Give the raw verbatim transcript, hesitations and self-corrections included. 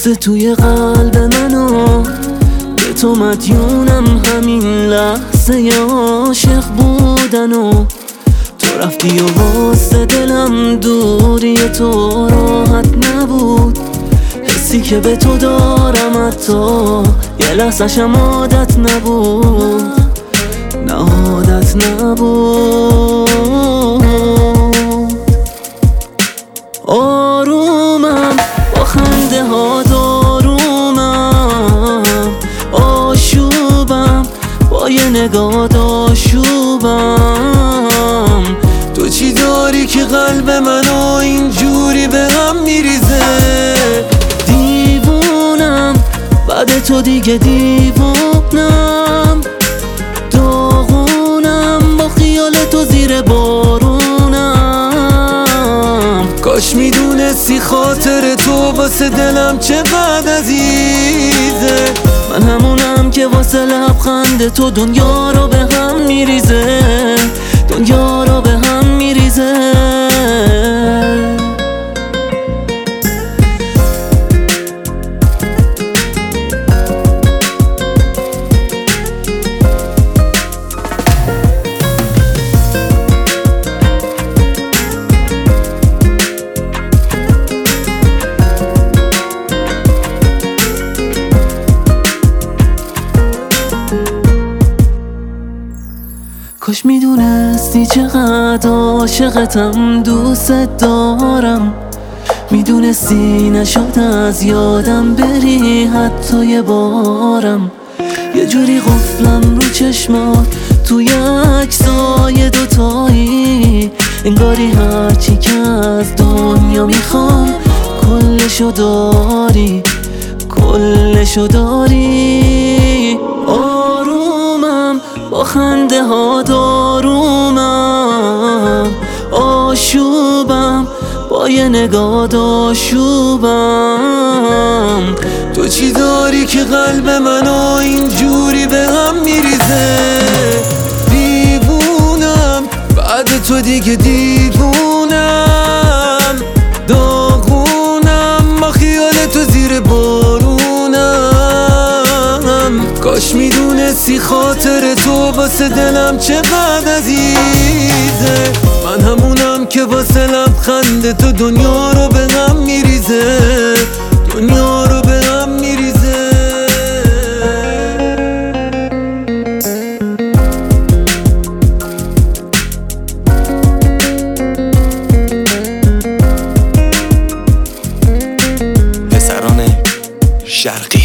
رفته توی قلب منو، به تو مدیونم همین لحظه عاشق بودن و تو رفتی و واسه دلم دوری تو راحت نبود. حسی که به تو دارم حتی یه لحظه‌شم عادت نبود، نه عادت نبود. آرومم با خنده ها دارومم، آشوبم با یه نگاه آشوبم. تو چی داری که قلب منو اینجوری به هم میریزه؟ دیوونم بعد تو دیگه دیوونم، داغونم با خیال تو زیر بارونم. کاش میدونستی خاطر تو واسه دلم چقدر عزیزه، من همونم که واسه لبخند تو دنیا رو به هم میریزه، دنیا رو به هم میریزه. کاش میدونستی چقدر عاشقتم، دوست دارم. میدونستی نشد از یادم بری حتی یه بارم. یه جوری قفلم رو چشمات توی عکسای دوتایی، انگاری هرچی که از دنیا میخوام کلشو داری، کلشو داری. آرومم با خنده ها دارومم، آشوبم با یه نگاه آشوبم. تو چی داری که قلب منو اینجوری به هم میریزه؟ دیوونم بعد تو دیگه دیوونم، داغونم با خیال تو زیر بارونم. کاش میدونستی خاطر تو واسه دلم چقدر عزیزه، من همونم که واسه لبخند تو دنیا رو به هم میریزه، دنیا رو به هم میریزه. پسران شرقی